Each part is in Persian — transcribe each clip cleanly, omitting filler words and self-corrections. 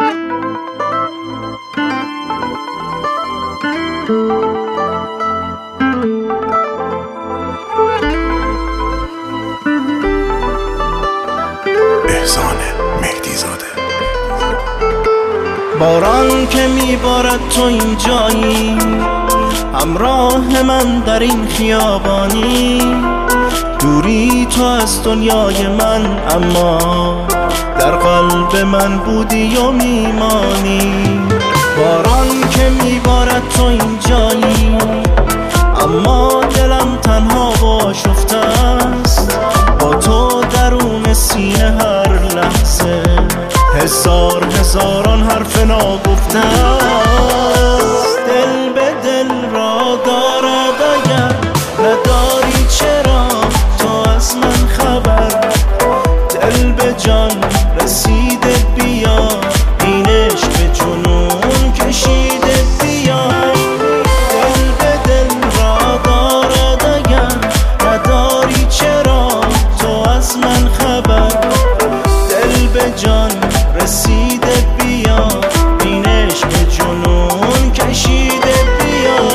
باران که میبارد تو اینجایی، همراه من در این خیابانی. دوری تو از دنیای من، اما در قلب من بودی و میمانی. باران که میبارد تو اینجایی، اما دلم تنها و آشفته است. با تو درون سینه هر لحظه هزاران حرف ناگفته است. دل به دل را دارد اگر نداری، چرا تو از من خبر؟ دل به جان رسیده بیا، این عشق به جنون کشیده بیا. دل به دل را دارد اگر نداری، چرا تو از من خبر؟ دل به جان رسیده بیا، این عشق جنون کشیده بیا.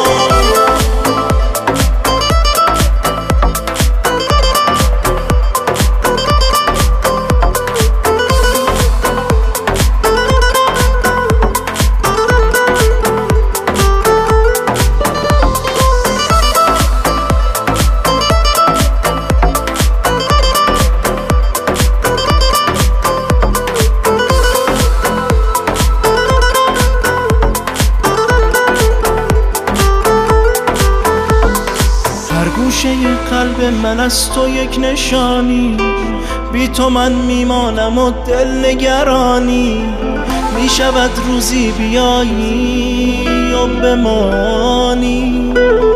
گوشه قلب من از تو یک نشانی، بی تو من میمانم و دل نگرانی. میشود روزی بیایی و بمانی،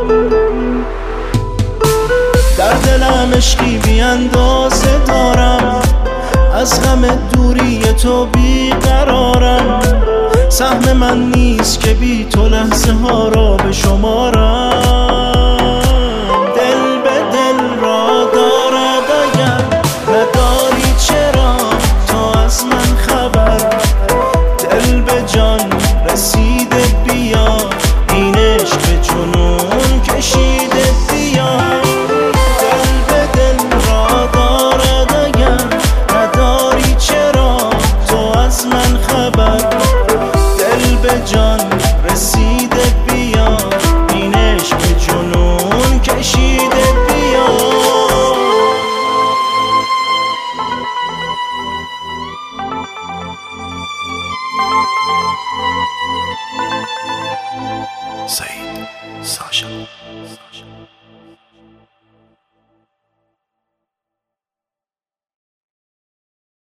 در دلم عشقی بی اندازه دارم. از غم دوری تو بیقرارم، سهم من نیست که بی تو لحظه ها را به شمارم. رسیده بیا، این عشق به جنون کشیده بیا. دل به دل را دارد اگر نداری، چرا تو از من خبر؟ دل به جان رسیده بیا، این عشق به جنون کشیده بیا. سعید ساشا